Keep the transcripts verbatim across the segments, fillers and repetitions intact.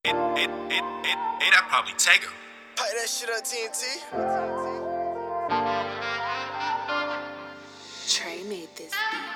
It, it, it, it, it, that probably take him. Pipe that shit up, T N T. Trey made this beat.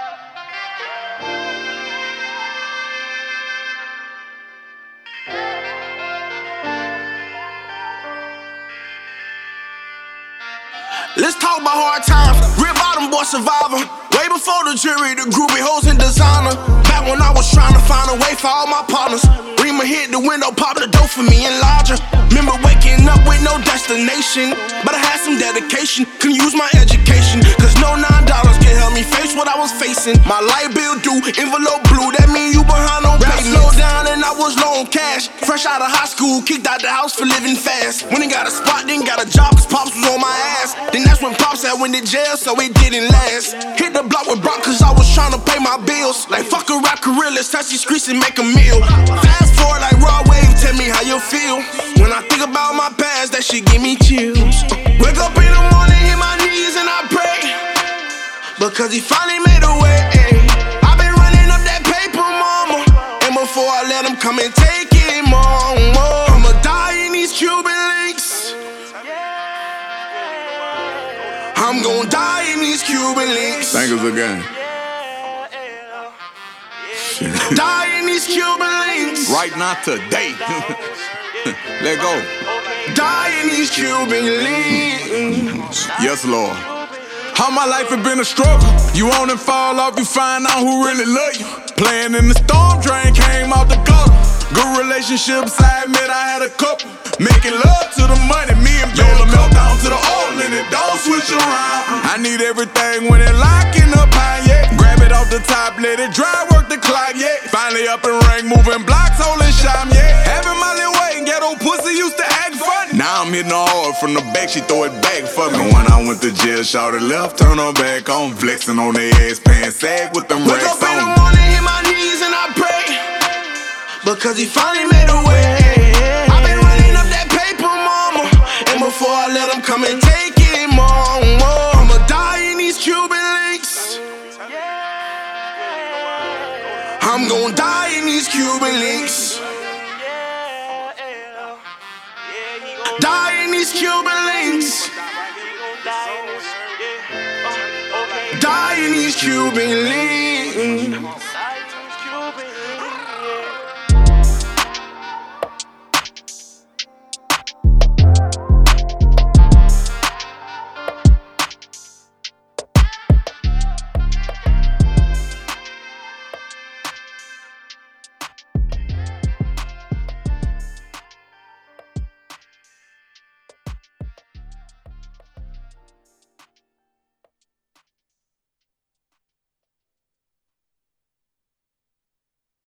Let's talk about hard times. Real bottom boy survivor. Way before the jury, the groovy hoes and designer. Back when I was trying to find a way for all my partners. Rima hit the window, pop the door for me and larger. Remember waking up with no destination, but I had some dedication. Couldn't use my education, cause no nine dollars can help me face what I was facing. My light bill due, envelope blue, that mean you behind on payments. Slow down and I was low on cash. Fresh out of high school, kicked out the house for living fast. When he got a spot, then got a job, cause Pops was on my ass. Then that's when Pops had went to jail, so it didn't last. Hit the block with Brock, cause I was trying to pay my bills. Like fuck a rap gorillas, touch these streets and make a meal. Fast forward like raw wave, tell me how you feel. When I think about my past, that shit give me chills. Wake up in the morning, hit my knees and I pray, because he finally made a way. I've been running up that paper, mama, and before I let him come and take it, mama, I'ma die in these Cuban links. I'm gon' die in these Cuban links. Thank us again. Die in these Cuban links. Right now, today. Let go. Die in these Cuban links. Yes, Lord. All my life has been a struggle. You on and fall off, you find out who really love you. Playing in the storm drain, came out the gutter. Good relationships, I admit I had a couple. Making love to the money, me and Bella melt down to the oil and it don't switch around. I need everything when it locking up high, yeah. Grab it off the top, let it dry, work the clock, yeah. Finally up and rank, moving blocks, holding shine, yeah. Having my little way and ghetto pussy used to act funny. Now I'm hitting her hard from the back, she throw it back for me. And when I went to jail, shorty left, turn her back on. Flexing on their ass, pants sag with them Wake racks up in the on. morning, hit my knees and I pray, because he finally made a way. I've been running up that paper, mama, and before I let him come and take it, mama, I'ma die in these Cuban links. I'm gon' die in these Cuban links. Die in these Cuban links. Die in these Cuban links.